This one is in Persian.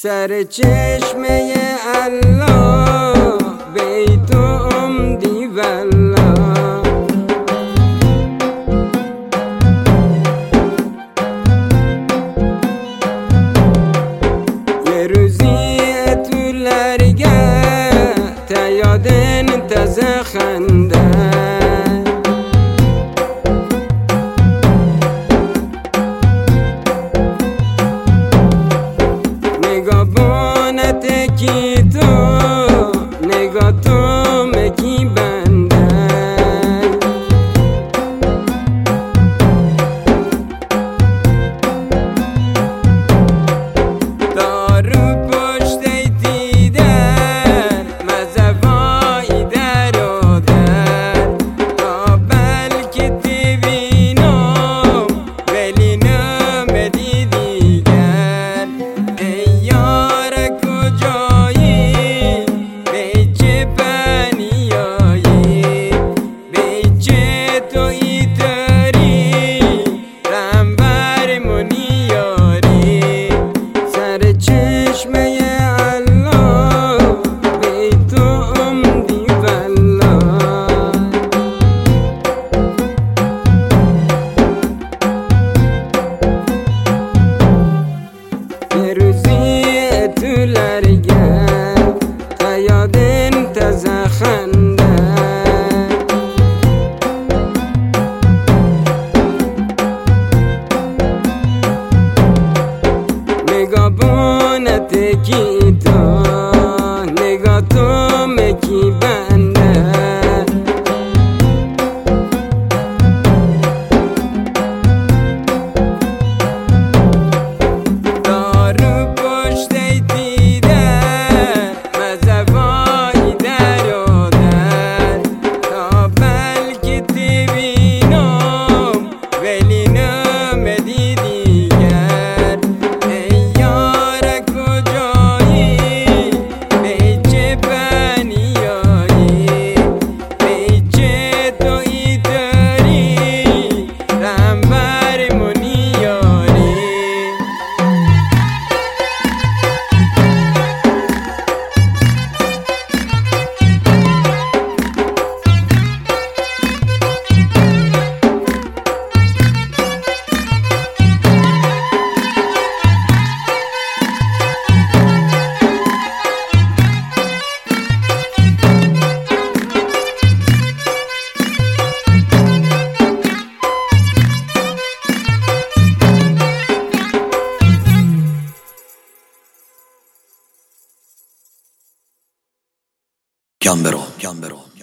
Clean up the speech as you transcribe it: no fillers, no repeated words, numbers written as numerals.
سر چشمه الله بیت عمدی والله یه روزی اتولرگه تا یادن تازه خنده کی تو نگاه تو مکی بنده دارو پشت دیدر مزوایی در و در تا بلکه تبینم ولی نمدی دیگر ای یار چشمه الله بیت عمدی والله یه روزی اتولرگه تا یادن تازه خنده نگاه کی تو نگاه تو مکی بنده دارو پشت دیدر مزوایی در و در تا بلکه تبینم ولی نمدی دیگر ای یار Gambero.